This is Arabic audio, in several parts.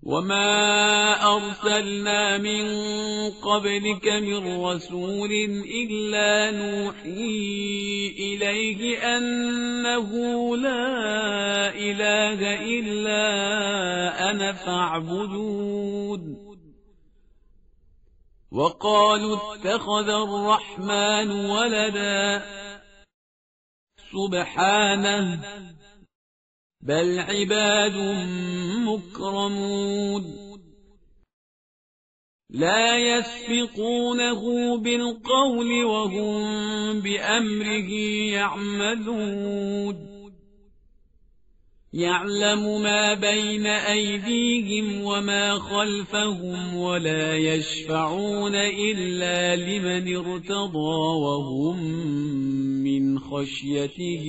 وما أرسلنا من قبلك من رسول إلا نوحي إليه أنه لا إله إلا أنا فاعبدون وقالوا اتخذ الرحمن ولدا سبحانه بل عباد مكرمون لا يسبقونه بالقول وهم بأمره يعملون يعلم ما بين أيديهم وما خلفهم ولا يشفعون إلا لمن ارتضى وهم من خشيته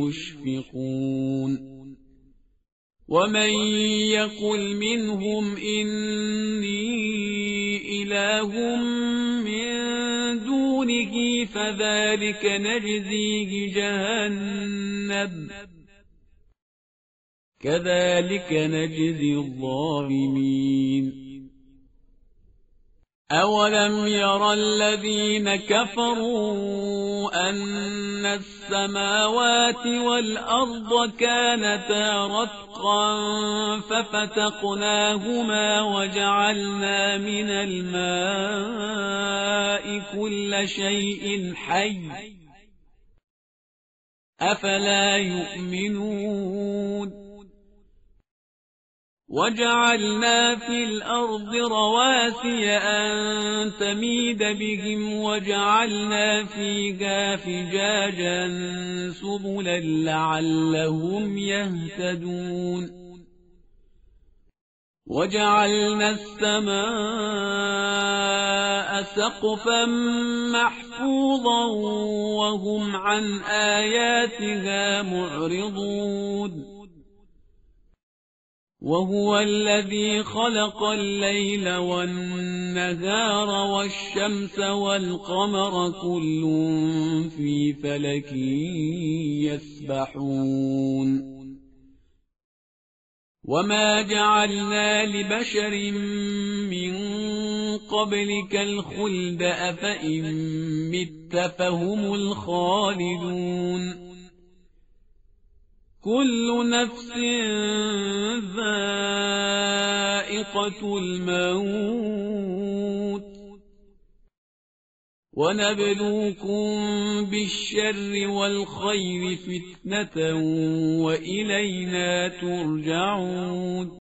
مشفقون ومن يقل منهم إني إله من دونه فذلك نجزيه جهنم كذلك نجزي الظالمين أولم ير الذين كفروا أن السماوات والأرض كانتا رتقا ففتقناهما وجعلنا من الماء كل شيء حي أفلا يؤمنون وجعلنا في الأرض رواسي أن تميد بهم وجعلنا فيها فجاجا سبلا لعلهم يهتدون وجعلنا السماء سقفا محفوظا وهم عن آياتها معرضون وهو الذي خلق الليل والنهار والشمس والقمر كل في فلك يسبحون وما جعلنا لبشر من قبلك الخلد أفإن مت فهم الخالدون كل نفس ذائقة الموت ونبلوكم بالشر والخير فتنة وإلينا ترجعون